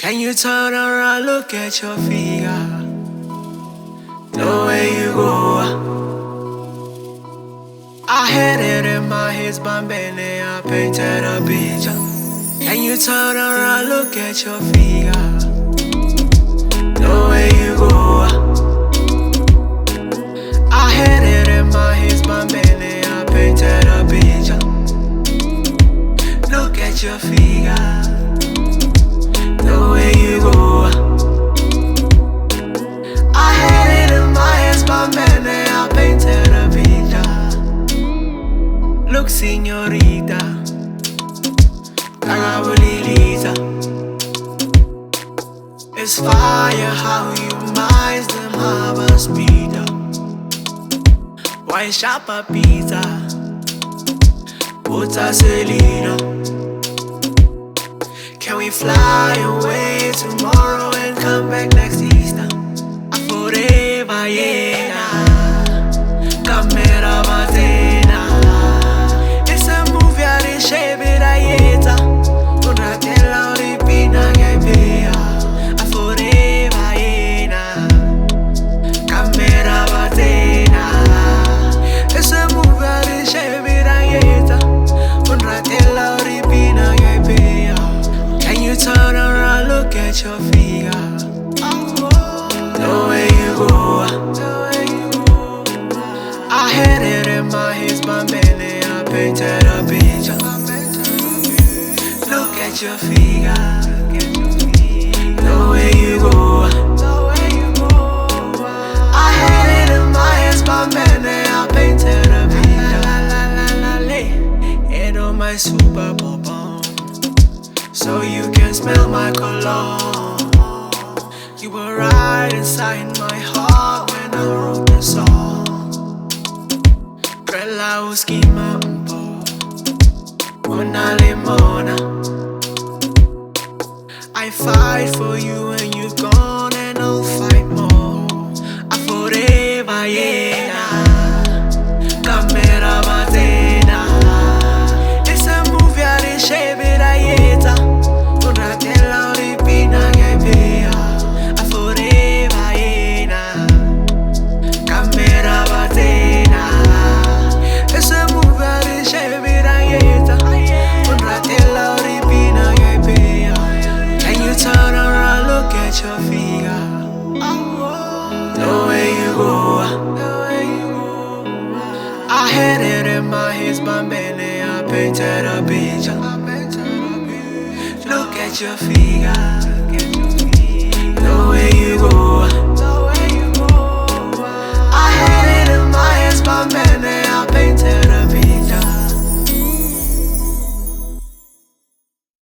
Can you turn around, look at your figure? The way you go. I had it in my head, bambini, I painted a picture. Can you turn around, look at your figure? The way you go. I had it in my head, bambini, I painted a picture. Look at your figure. The way you go. I had it in my hands, bambini, I painted a picture. Look, señorita, Lisa. It's fire how you minds them have a speeder. Why shop a pizza? Put a Selena. Can we fly away tomorrow and come back next Easter? Forever, yeah. Camera Mazena. It's a movie, I didn't shave it, I hate it. Una tela oripina que pea. Forever, yeah. Camera Mazena. It's a movie, I didn't shave it, I hate it. Una tela oripina que pea. Can you turn around, look at your figure? The way you go. I had it in my hands, bambini, I painted a picture. Look at your figure. The way you go. I had it in my hands, bambini, I painted a picture. And on my Super Bowl bomb, so you can smell my cologne. You were right inside my heart when I wrote the song. Prela uskima mpo, una limona. I fight for you when you're gone, and I'll fight more. I forever, yeah. Camera Mazena. It's a movie, I didn't shave it, I hate it. Una tela oripina que pea. Forever, yeah. Camera Mazena. It's a movie, I didn't shave it, I hate it. Una tela oripina que pea. Can you turn around, look at your figure? The way you go. I had it in my hands, bambini, I painted a picture. Look at your figure.